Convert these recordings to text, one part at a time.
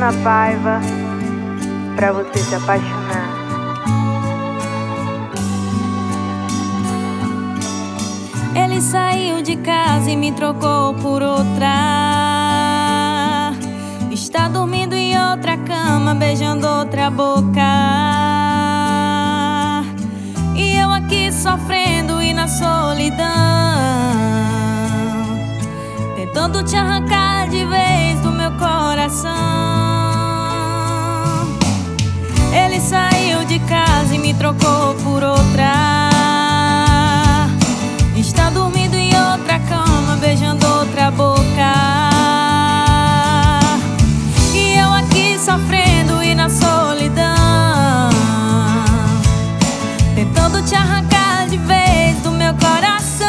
Ana Paiva, pra você se apaixonar. Ele saiu de casa e me trocou por outra. Está dormindo em outra cama, beijando outra boca. E eu aqui sofrendo e na solidão, tentando te arrancar de vez do meu coração. Ele saiu de casa e me trocou por outra. Está dormindo em outra cama, beijando outra boca. E eu aqui sofrendo e na solidão, tentando te arrancar de vez do meu coração.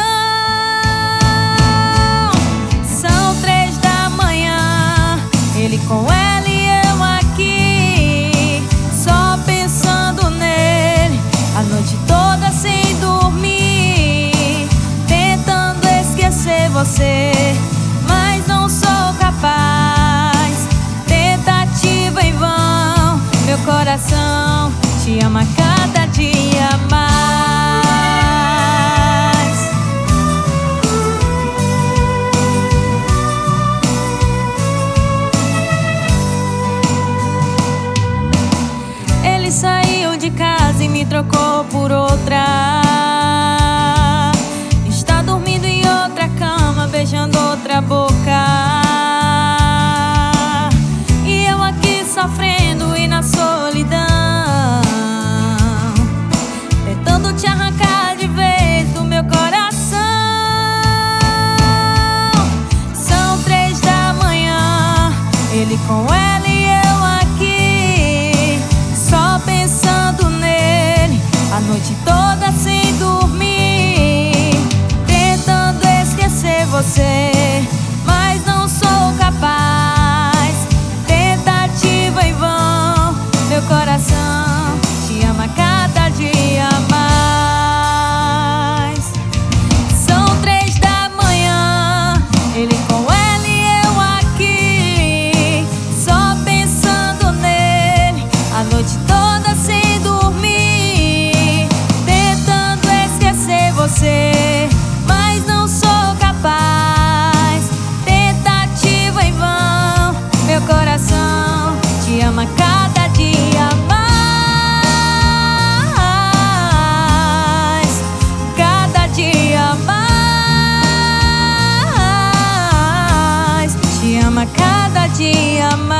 São 3 da manhã, ele com ela e eu aqui, só pensando nele, a noite toda sem dormir, tentando esquecer você, mas não sou capaz. Tentativa em vão, meu coração te ama cada dia mais. Ele saiu de casa e me trocou por outra. Está dormindo em outra cama, beijando outra boca. E eu aqui sofrendo e na solidão, tentando te arrancar de vez do meu coração. São 3 da manhã, ele com ela e eu aqui, só pensando nele, a noite toda sem dormir, tentando esquecer você, mas não sou capaz. Tentativa em vão, meu coração te ama cada dia mais. São 3 da manhã, ele com ela e eu aqui, só pensando nele, a noite toda sem dormir, tentando esquecer você, mas não sou capaz. Tentativa em vão, meu coração te ama cada dia mais, cada dia mais, te ama cada dia mais.